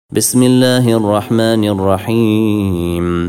بسم الله الرحمن الرحيم.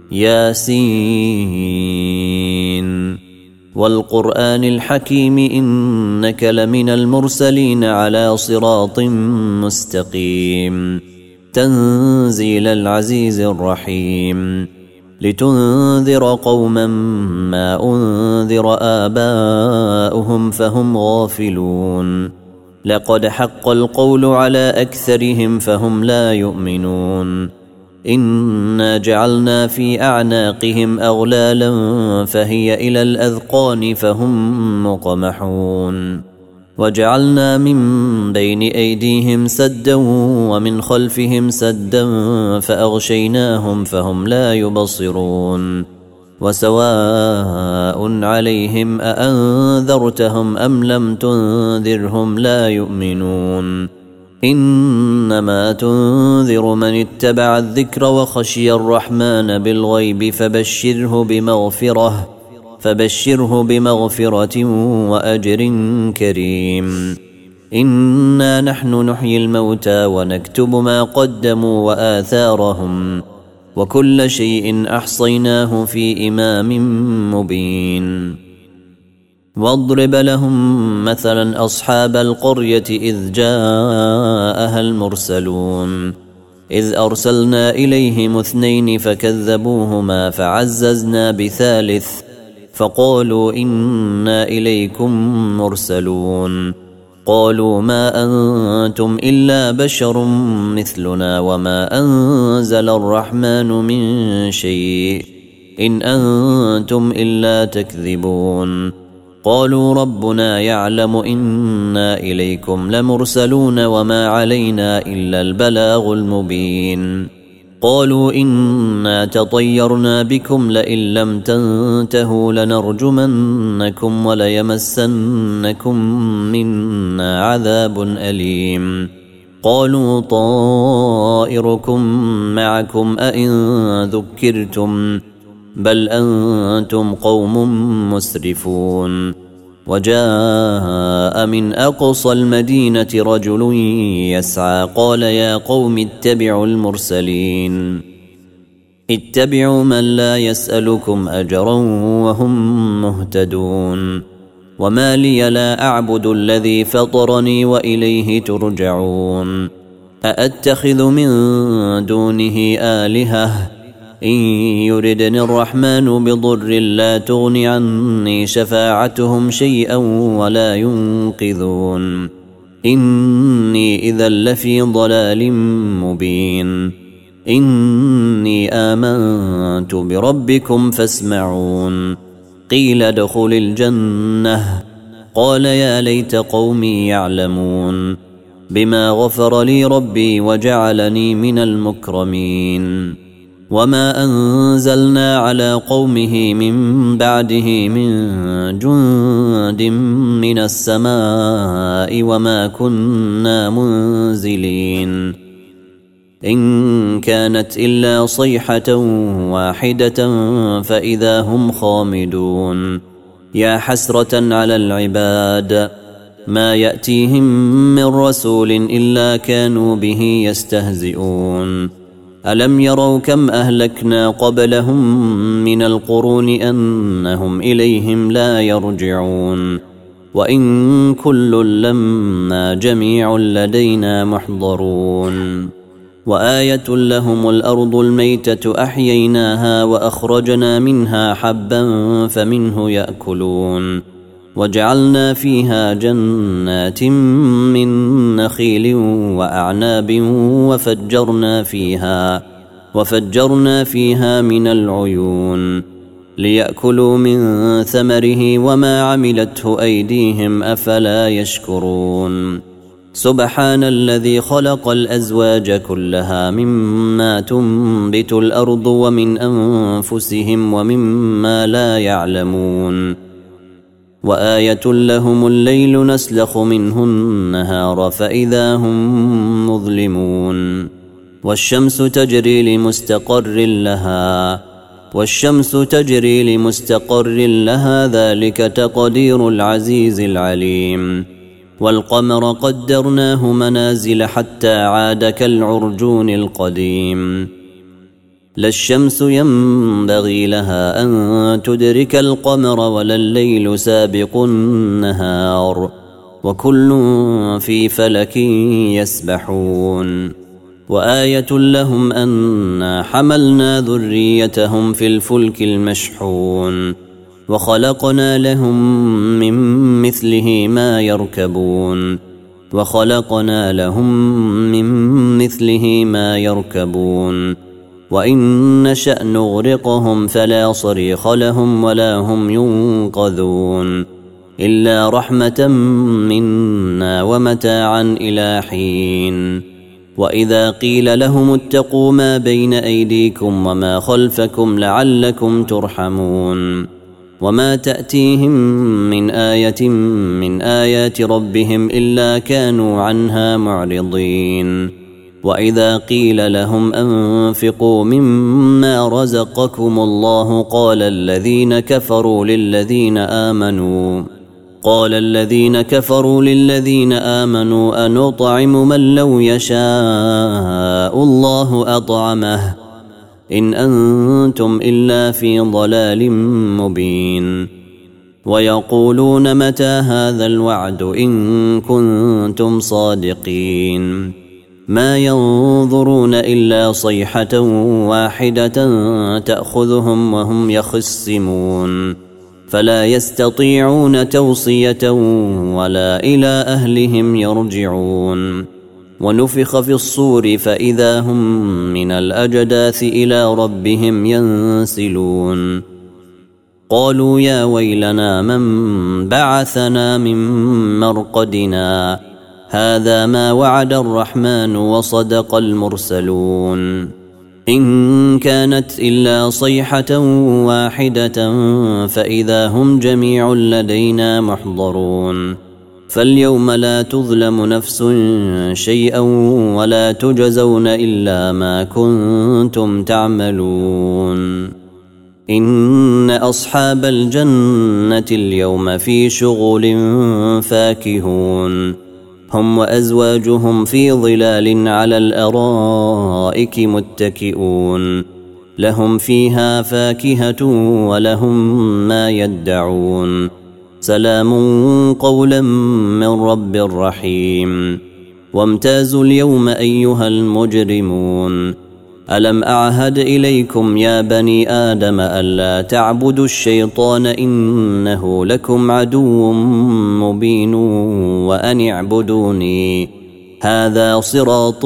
ياسين والقرآن الحكيم إنك لمن المرسلين على صراط مستقيم تنزيل العزيز الرحيم لتنذر قوما ما أنذر آباؤهم فهم غافلون لقد حق القول على أكثرهم فهم لا يؤمنون إنا جعلنا في أعناقهم أغلالا فهي إلى الأذقان فهم مقمحون وجعلنا من بين أيديهم سدا ومن خلفهم سدا فأغشيناهم فهم لا يبصرون وسواء عليهم أأنذرتهم أم لم تنذرهم لا يؤمنون إنما تنذر من اتبع الذكر وخشي الرحمن بالغيب فبشره بمغفرة وأجر كريم إنا نحن نحيي الموتى ونكتب ما قدموا وآثارهم وكل شيء أحصيناه في إمام مبين واضرب لهم مثلا أصحاب القرية إذ جاءها المرسلون إذ أرسلنا إليهم 2 فكذبوهما فعززنا ب3 فقالوا إنا إليكم مرسلون قالوا ما أنتم إلا بشر مثلنا وما أنزل الرحمن من شيء إن أنتم إلا تكذبون قالوا ربنا يعلم إنا إليكم لمرسلون وما علينا إلا البلاغ المبين قالوا إنا تطيرنا بكم لئن لم تنتهوا لنرجمنكم وليمسنكم منا عذاب أليم قالوا طائركم معكم أئن ذكرتم بل أنتم قوم مسرفون وجاء من أقصى المدينة رجل يسعى قال يا قوم اتبعوا المرسلين اتبعوا من لا يسألكم أجرا وهم مهتدون وما لي لا أعبد الذي فطرني وإليه ترجعون أأتخذ من دونه آلهة إن يردني الرحمن بضر لا تغن عني شفاعتهم شيئا ولا ينقذون إني إذا لفي ضلال مبين إني آمنت بربكم فاسمعون قيل ادخل الجنة قال يا ليت قومي يعلمون بما غفر لي ربي وجعلني من المكرمين وما أنزلنا على قومه من بعده من جند من السماء وما كنا منزلين إن كانت إلا صيحة واحدة فإذا هم خامدون يا حسرة على العباد ما يأتيهم من رسول إلا كانوا به يستهزئون ألم يروا كم أهلكنا قبلهم من القرون أنهم إليهم لا يرجعون وإن كل لما جميع لدينا محضرون وآية لهم الأرض الميتة أحييناها وأخرجنا منها حبا فمنه يأكلون وجعلنا فيها جنات من نخيل وأعناب وفجرنا فيها من العيون ليأكلوا من ثمره وما عملته أيديهم أفلا يشكرون سبحان الذي خلق الأزواج كلها مما تنبت الأرض ومن أنفسهم ومما لا يعلمون وآية لهم الليل نسلخ منه النهار فإذا هم مظلمون والشمس تجري لمستقر لها ذلك تقدير العزيز العليم والقمر قدرناه منازل حتى عاد كالعرجون القديم لا الشمس ينبغي لها أن تدرك القمر ولا الليل سابق النهار وكل في فلك يسبحون وآية لهم أنا حملنا ذريتهم في الفلك المشحون وخلقنا لهم من مثله ما يركبون وإن نشأ نغرقهم فلا صريخ لهم ولا هم ينقذون إلا رحمة منا ومتاعا إلى حين وإذا قيل لهم اتقوا ما بين أيديكم وما خلفكم لعلكم ترحمون وما تأتيهم من آية من آيات ربهم إلا كانوا عنها معرضين وإذا قيل لهم أنفقوا مما رزقكم الله قال الذين كفروا للذين آمنوا أنطعم من لو يشاء الله أطعمه إن أنتم إلا في ضلال مبين ويقولون متى هذا الوعد إن كنتم صادقين ما ينظرون إلا صيحة واحدة تأخذهم وهم يخصمون فلا يستطيعون توصية ولا إلى أهلهم يرجعون ونفخ في الصور فإذا هم من الأجداث إلى ربهم ينسلون قالوا يا ويلنا من بعثنا من مرقدنا هذا ما وعد الرحمن وصدق المرسلون إن كانت إلا صيحة واحدة فإذا هم جميع لدينا محضرون فاليوم لا تظلم نفس شيئا ولا تجزون إلا ما كنتم تعملون إن أصحاب الجنة اليوم في شغل فاكهون هم وأزواجهم في ظلال على الأرائك متكئون لهم فيها فاكهة ولهم ما يدعون سلام قولا من رب رحيم وامتازوا اليوم أيها المجرمون ألم أعهد إليكم يا بني آدم ألا تعبدوا الشيطان إنه لكم عدو مبين وأن اعبدوني هذا صراط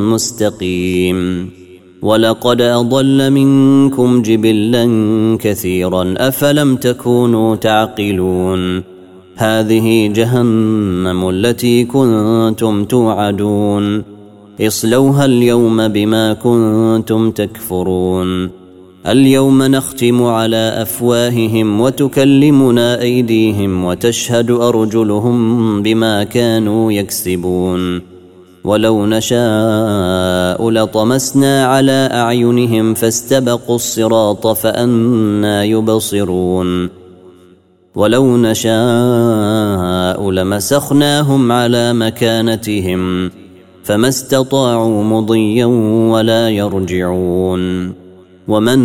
مستقيم ولقد أضل منكم جبلا كثيرا أفلم تكونوا تعقلون هذه جهنم التي كنتم توعدون اصلوها اليوم بما كنتم تكفرون اليوم نختم على أفواههم وتكلمنا أيديهم وتشهد أرجلهم بما كانوا يكسبون ولو نشاء لطمسنا على أعينهم فاستبقوا الصراط فأنى يبصرون ولو نشاء لمسخناهم على مكانتهم فما استطاعوا مضيا ولا يرجعون ومن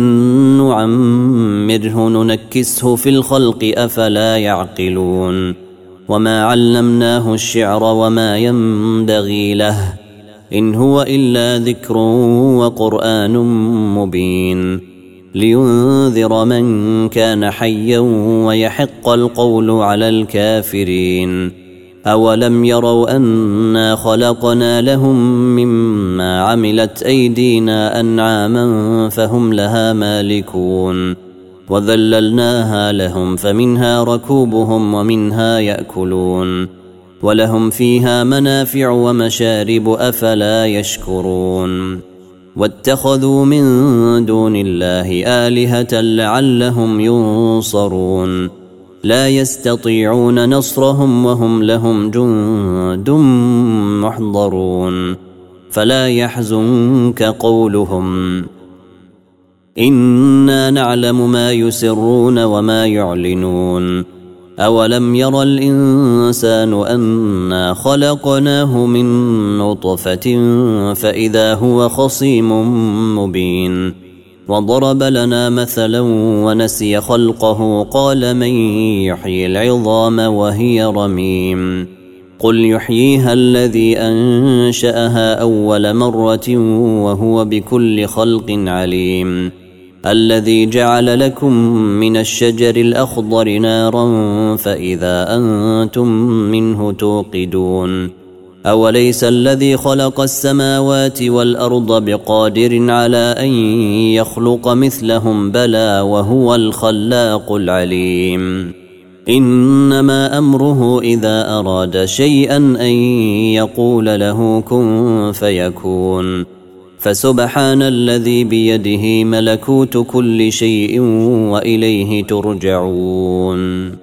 نعمره ننكسه في الخلق أفلا يعقلون وما علمناه الشعر وما ينبغي له إن هو إلا ذكر وقرآن مبين لينذر من كان حيا ويحق القول على الكافرين أولم يروا أنا خلقنا لهم مما عملت أيدينا أنعاما فهم لها مالكون وذللناها لهم فمنها ركوبهم ومنها يأكلون ولهم فيها منافع ومشارب أفلا يشكرون واتخذوا من دون الله آلهة لعلهم ينصرون لا يستطيعون نصرهم وهم لهم جند محضرون فلا يحزنك قولهم إنا نعلم ما يسرون وما يعلنون أولم ير الإنسان أنا خلقناه من نطفة فإذا هو خصيم مبين وضرب لنا مثلا ونسي خلقه قال من يحيي العظام وهي رميم قل يحييها الذي أنشأها أول مرة وهو بكل خلق عليم الذي جعل لكم من الشجر الأخضر نارا فإذا أنتم منه توقدون أوليس الذي خلق السماوات والأرض بقادر على أن يخلق مثلهم بلى وهو الخلاق العليم إنما أمره إذا أراد شيئا أن يقول له كن فيكون فسبحان الذي بيده ملكوت كل شيء وإليه ترجعون